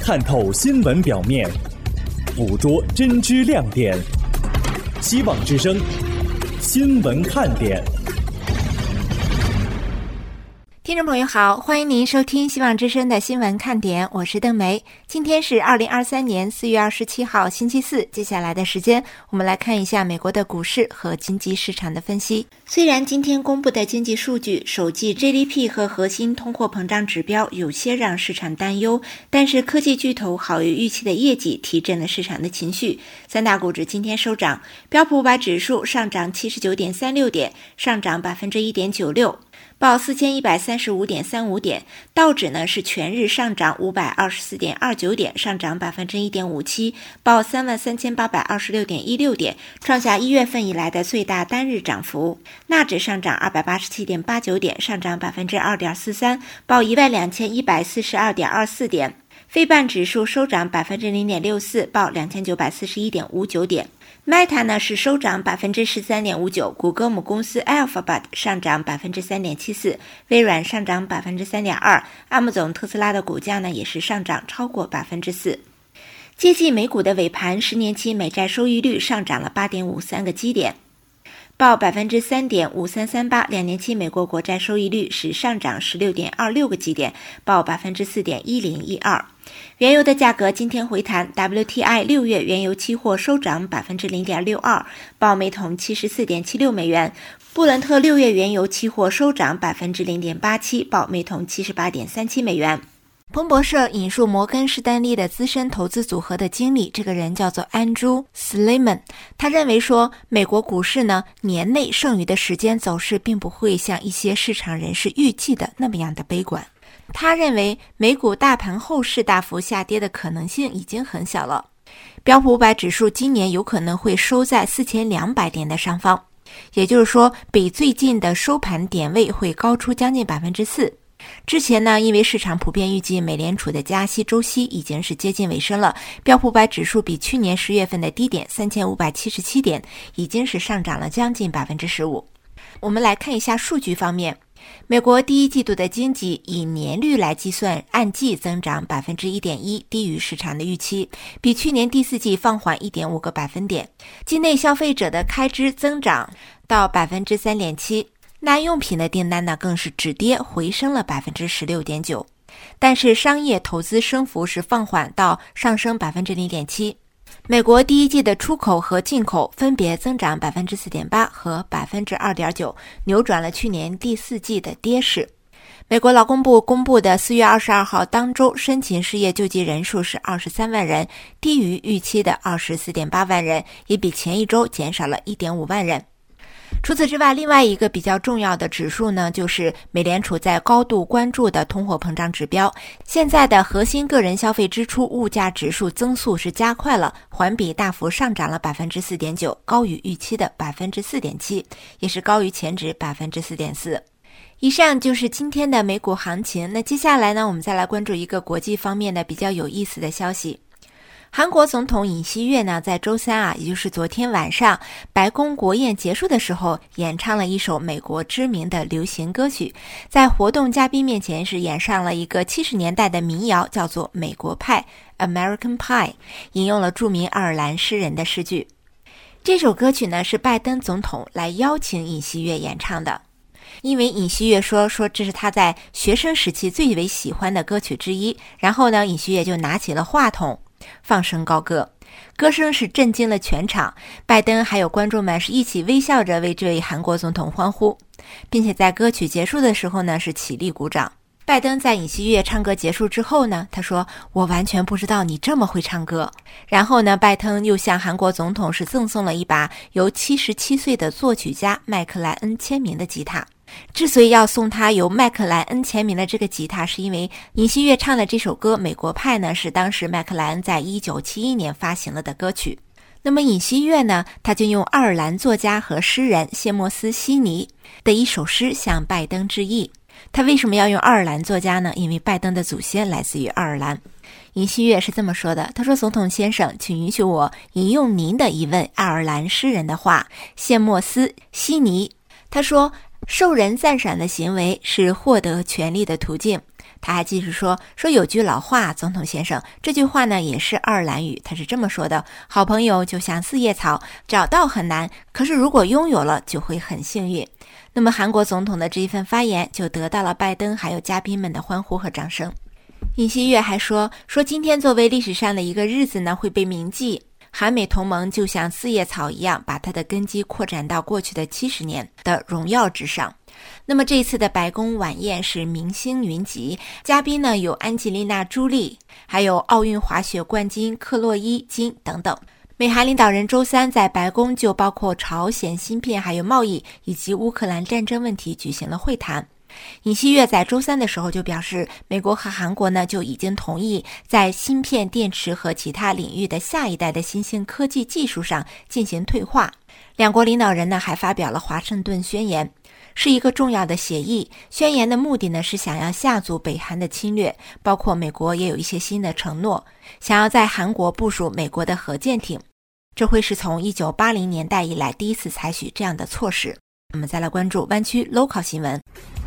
看透新闻表面，捕捉真知亮点。希望之声新闻看点。 听众朋友好，欢迎您收听希望之声的新闻看点，我是邓梅。今天是2023年4月27号星期四，接下来的时间我们来看一下美国的股市和经济市场的分析。虽然今天公布的经济数据首季 GDP 和核心通货膨胀指标有些让市场担忧，但是科技巨头好于预期的业绩提振了市场的情绪。三大股指今天收涨，标普500指数上涨 79.36 点，上涨 1.96%，报4135.35 点，道指呢是全日上涨 524.29 点，上涨 1.57%， 报33,826.16 点，创下1月份以来的最大单日涨幅。纳指上涨 287.89 点，上涨 2.43%， 报12142.24 点。费半指数收涨 0.64%， 报 2941.59 点。Meta 呢是收涨 13.59%， 谷歌母公司 Alphabet 上涨 3.74%， 微软上涨 3.2%， Amazon 特斯拉的股价呢也是上涨超过 4%。接近美股的尾盘，10年期美债收益率上涨了 8.53 个基点，报 3.5338%， 2年期美国国债收益率是上涨 16.26 个基点，报 4.1012%。原油的价格今天回弹， WTI 6月原油期货收涨 0.62%， 报每桶 74.76 美元。布伦特6月原油期货收涨 0.87%， 报每桶 78.37 美元。彭博社引述摩根士丹利的资深投资组合的经理，这个人叫做 Andrew Sliman， 他认为说美国股市呢年内剩余的时间走势并不会像一些市场人士预计的那么样的悲观。他认为美股大盘后市大幅下跌的可能性已经很小了，标普500指数今年有可能会收在4200点的上方，也就是说比最近的收盘点位会高出将近 4%。之前呢，因为市场普遍预计美联储的加息周期已经是接近尾声了，标普500指数比去年10月份的低点3577点已经是上涨了将近 15%。 我们来看一下数据方面，美国第一季度的经济以年率来计算，按季增长 1.1%， 低于市场的预期，比去年第四季放缓 1.5 个百分点。境内消费者的开支增长到 3.7%，耐用品的订单呢更是止跌回升了 16.9%， 但是商业投资升幅是放缓到上升 0.7%。 美国第一季的出口和进口分别增长 4.8% 和 2.9%， 扭转了去年第四季的跌势。美国劳工部公布的4月22号当周申请失业救济人数是23万人，低于预期的 24.8 万人，也比前一周减少了 1.5 万人。除此之外，另外一个比较重要的指数呢，就是美联储在高度关注的通货膨胀指标。现在的核心个人消费支出物价指数增速是加快了，环比大幅上涨了 4.9%， 高于预期的 4.7%， 也是高于前值 4.4%。以上就是今天的美股行情。那接下来呢，我们再来关注一个国际方面的比较有意思的消息。韩国总统尹锡悦呢，在周三也就是昨天晚上，白宫国宴结束的时候，演唱了一首美国知名的流行歌曲，在活动嘉宾面前是演唱了一个70年代的民谣，叫做《美国派》 American Pie， 引用了著名爱尔兰诗人的诗句。这首歌曲呢，是拜登总统来邀请尹锡悦演唱的。因为尹锡悦说这是他在学生时期最为喜欢的歌曲之一，然后呢，尹锡悦就拿起了话筒放声高歌，歌声是震惊了全场，拜登还有观众们是一起微笑着为这位韩国总统欢呼，并且在歌曲结束的时候呢是起立鼓掌。拜登在尹锡悦唱歌结束之后呢，他说我完全不知道你这么会唱歌。然后呢，拜登又向韩国总统是赠送了一把由77岁的作曲家麦克莱恩签名的吉他。之所以要送他由麦克莱恩签名的这个吉他，是因为尹锡悦唱的这首歌《美国派》呢，是当时麦克莱恩在1971年发行了的歌曲。那么尹锡悦呢，他就用爱尔兰作家和诗人谢莫斯·悉尼的一首诗向拜登致意。他为什么要用爱尔兰作家呢？因为拜登的祖先来自于爱尔兰。尹锡悦是这么说的，他说，总统先生，请允许我引用您的一位爱尔兰诗人的话，谢莫斯·悉尼。他说， 受人赞赏的行为是获得权力的途径。他还继续说有句老话，总统先生，这句话呢也是爱尔兰语，他是这么说的：好朋友就像四叶草，找到很难，可是如果拥有了就会很幸运。那么韩国总统的这一份发言就得到了拜登还有嘉宾们的欢呼和掌声。尹锡悦还说今天作为历史上的一个日子呢，会被铭记。韩美同盟就像四叶草一样，把它的根基扩展到过去的70年的荣耀之上。那么这一次的白宫晚宴是明星云集，嘉宾呢有安吉丽娜·朱莉，还有奥运滑雪冠军克洛伊·金等等。美韩领导人周三在白宫就包括朝鲜芯片还有贸易以及乌克兰战争问题举行了会谈。尹锡悦在周三的时候就表示，美国和韩国呢就已经同意在芯片、电池和其他领域的下一代的新兴科技技术上进行对话。两国领导人呢还发表了华盛顿宣言，是一个重要的协议。宣言的目的呢是想要下阻北韩的侵略，包括美国也有一些新的承诺，想要在韩国部署美国的核舰艇，这会是从1980年代以来第一次采取这样的措施。我们再来关注湾区 local 新闻。